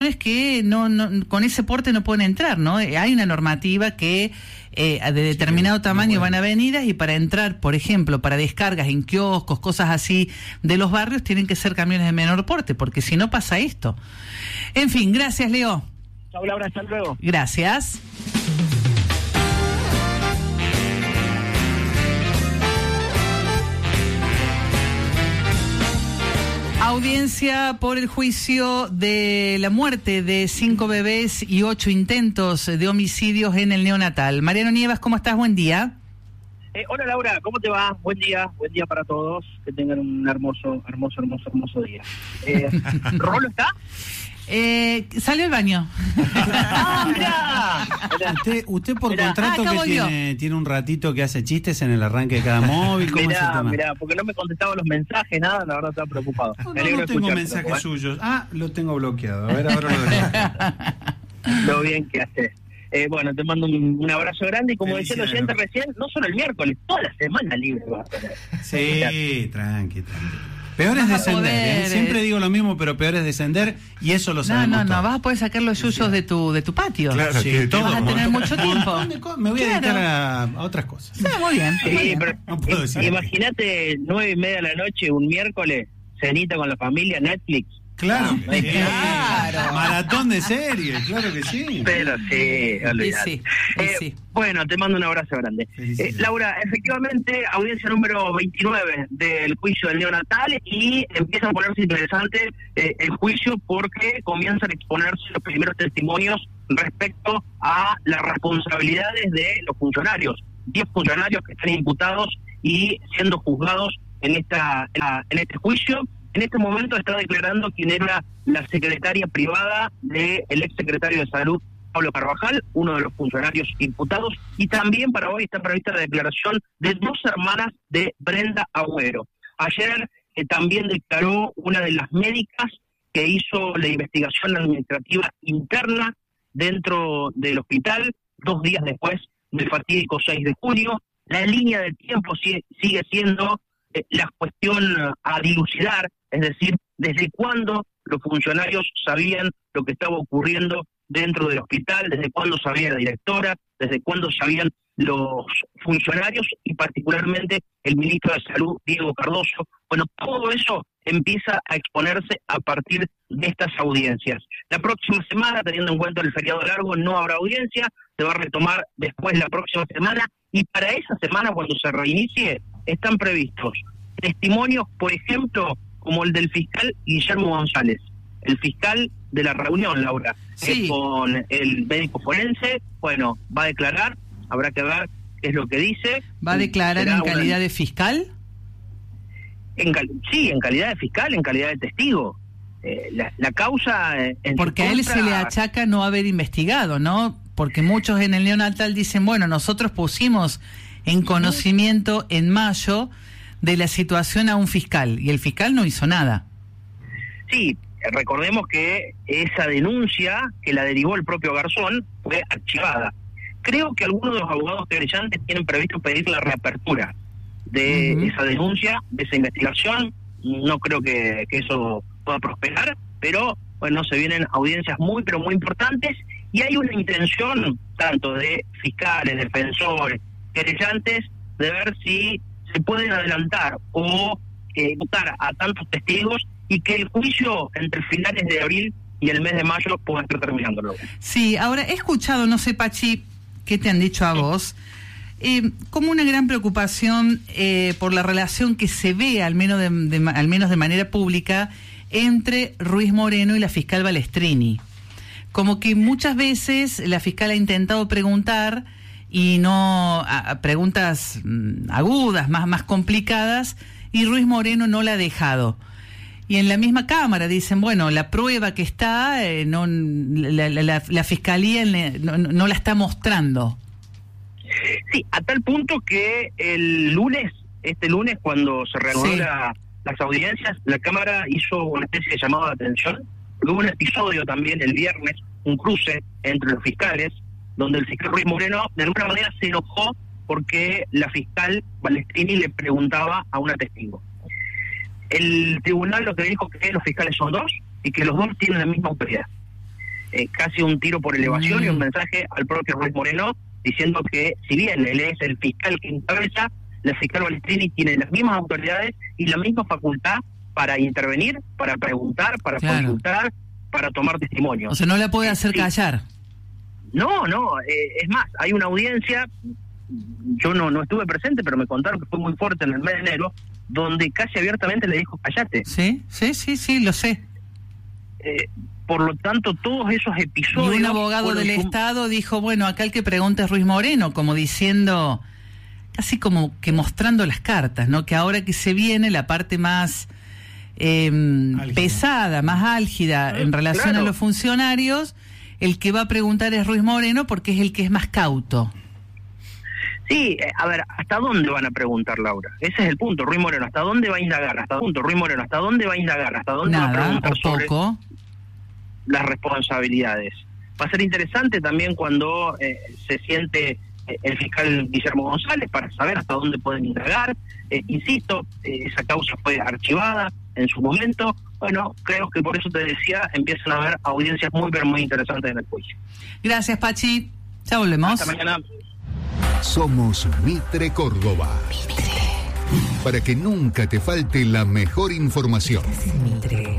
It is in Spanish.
es que no con ese porte no pueden entrar, ¿no? Hay una normativa que de determinado tamaño van avenidas, y para entrar, por ejemplo, para descargas en kioscos, cosas así de los barrios, tienen que ser camiones de menor porte, porque si no pasa esto. En fin, gracias, Leo. Chau, Laura, hasta luego. Gracias. Audiencia por el juicio de la muerte de 5 bebés y 8 intentos de homicidios en el neonatal. Mariano Nievas, ¿cómo estás? Buen día. Hola, Laura, ¿cómo te va? Buen día para todos. Que tengan un hermoso día. ¿Rolo está? Salió al baño. ¡Ah, mirá! Usted por contrato que tiene un ratito que hace chistes en el arranque de cada móvil. ¿Cómo es el tema? Mirá, porque no me contestaba los mensajes, nada, la verdad estaba preocupado. No tengo mensajes suyos. Lo tengo bloqueado. A ver, ahora lo dejo. Lo bien que haces. Bueno, te mando un abrazo grande, y como decía el oyente recién, no solo el miércoles, toda la semana libre vas a tener. Sí, tranqui. Peor es descender, siempre digo lo mismo, pero peor es descender, y eso lo sabemos todos. Vas a poder sacar los yuyos de tu patio. Claro, sí, todo, vas a tener mucho tiempo. Me voy a dedicar a otras cosas. Muy bien. Sí, pero no imagínate 9:30 de la noche, un miércoles, cenita con la familia, Netflix. Claro, claro. Maratón de series, claro que sí. Pero sí, olvidate. Sí. Bueno, te mando un abrazo grande. Laura, efectivamente, audiencia número 29 del juicio del neonatal, y empieza a ponerse interesante el juicio, porque comienzan a exponerse los primeros testimonios respecto a las responsabilidades de los funcionarios. 10 funcionarios que están imputados y siendo juzgados en este juicio. En este momento está declarando quien era la secretaria privada del exsecretario de Salud, Pablo Carvajal, uno de los funcionarios imputados, y también para hoy está prevista la declaración de 2 hermanas de Brenda Agüero. Ayer también declaró una de las médicas que hizo la investigación administrativa interna dentro del hospital, 2 días después del fatídico 6 de junio. La línea de tiempo sigue siendo la cuestión a dilucidar, es decir, desde cuándo los funcionarios sabían lo que estaba ocurriendo dentro del hospital, desde cuándo sabía la directora, desde cuándo sabían los funcionarios, y particularmente el ministro de Salud, Diego Cardoso. Bueno, todo eso empieza a exponerse a partir de estas audiencias. La próxima semana, teniendo en cuenta el feriado largo, no habrá audiencia, se va a retomar después la próxima semana, y para esa semana, cuando se reinicie, están previstos testimonios, por ejemplo, como el del fiscal Guillermo González, el fiscal de la reunión, Laura, con el médico forense. Bueno, va a declarar, habrá que ver qué es lo que dice. ¿Va a declarar en calidad de fiscal? Sí, en calidad de fiscal, en calidad de testigo. La causa... Porque a él se le achaca no haber investigado, ¿no? Porque muchos en el neonatal dicen, bueno, nosotros pusimos en conocimiento en mayo de la situación a un fiscal, y el fiscal no hizo nada. Sí, recordemos que esa denuncia, que la derivó el propio Garzón, fue archivada. Creo que algunos de los abogados querellantes tienen previsto pedir la reapertura de esa denuncia, de esa investigación. No creo que eso pueda prosperar, pero bueno, se vienen audiencias muy, pero muy importantes, y hay una intención tanto de fiscales, defensores, querellantes, de ver si se pueden adelantar o votar a tantos testigos, y que el juicio entre finales de abril y el mes de mayo pueda estar terminándolo. Sí, ahora he escuchado, no sé, Pachi, ¿qué te han dicho a vos? Como una gran preocupación por la relación que se ve, al menos de manera pública, entre Ruiz Moreno y la fiscal Balestrini. Como que muchas veces la fiscal ha intentado preguntar, y no a preguntas agudas, más complicadas, y Ruiz Moreno no la ha dejado. Y en la misma Cámara dicen, bueno, la prueba que está, la Fiscalía no la está mostrando. Sí, a tal punto que este lunes, cuando se reanudaron las audiencias, la Cámara hizo una especie de llamado de atención. Hubo un episodio también el viernes, un cruce entre los fiscales, donde el fiscal Ruiz Moreno de alguna manera se enojó porque la fiscal Balestrini le preguntaba a una testigo. El tribunal lo que dijo que los fiscales son 2 y que los 2 tienen la misma autoridad. casi un tiro por elevación y un mensaje al propio Ruiz Moreno diciendo que si bien él es el fiscal que encabeza, la fiscal Balestrini tiene las mismas autoridades y la misma facultad para intervenir, para preguntar, para consultar, para tomar testimonio. O sea, no la puede hacer callar. No, es más, hay una audiencia, yo no estuve presente, pero me contaron que fue muy fuerte en el mes de enero, donde casi abiertamente le dijo, cállate. Sí, lo sé. Por lo tanto, todos esos episodios... Y un abogado del Estado dijo, bueno, acá el que pregunta es Ruiz Moreno, como diciendo, casi como que mostrando las cartas, ¿no? Que ahora que se viene la parte más pesada, más álgida en relación a los funcionarios, el que va a preguntar es Ruiz Moreno porque es el que es más cauto. Sí, a ver, ¿hasta dónde van a preguntar, Laura? Ese es el punto, Ruiz Moreno, ¿hasta dónde va a indagar? ¿Hasta dónde va a indagar? ¿Hasta dónde va a preguntar sobre las responsabilidades? Va a ser interesante también cuando se siente el fiscal Guillermo González para saber hasta dónde pueden indagar. Insisto, esa causa fue archivada en su momento. Bueno, creo que por eso te decía, empiezan a haber audiencias muy, pero muy interesantes en el juicio. Gracias, Pachi. Ya volvemos. Hasta mañana. Somos Mitre Córdoba. Mitre. Para que nunca te falte la mejor información.